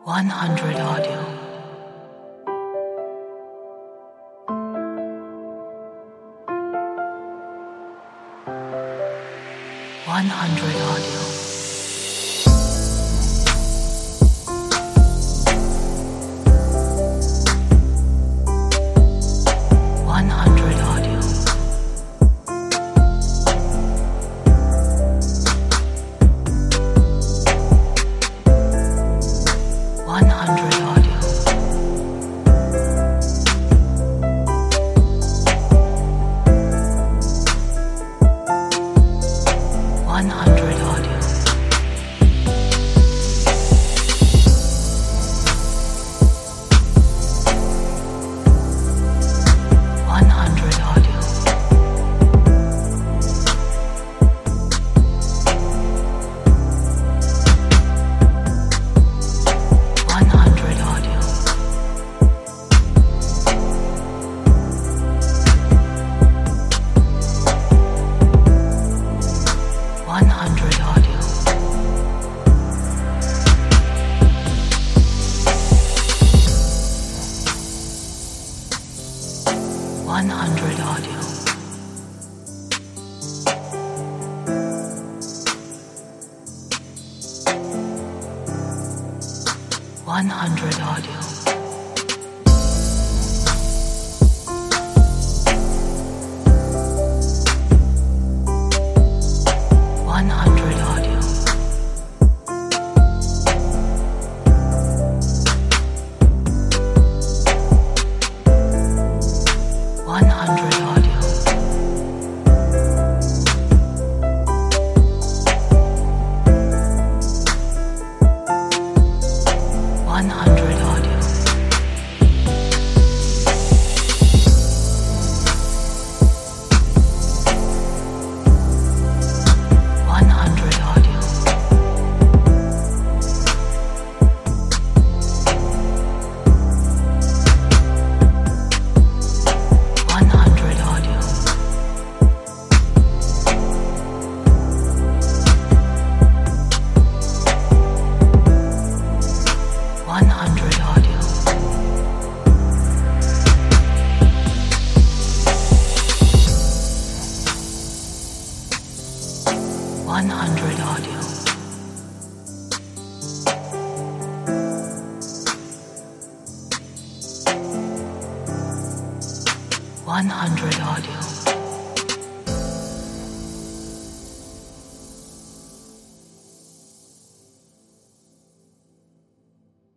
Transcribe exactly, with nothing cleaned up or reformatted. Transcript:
one hundred audio. one hundred audio. one hundred audio. one hundred audio. one hundred audio. one hundred audio. one hundred audio. one hundred audio. one hundred audio. one hundred audio. one hundred audio. one hundred audio. one hundred audio. one hundred audio. one hundred audio. one hundred audio. one hundred audio. one hundred audio.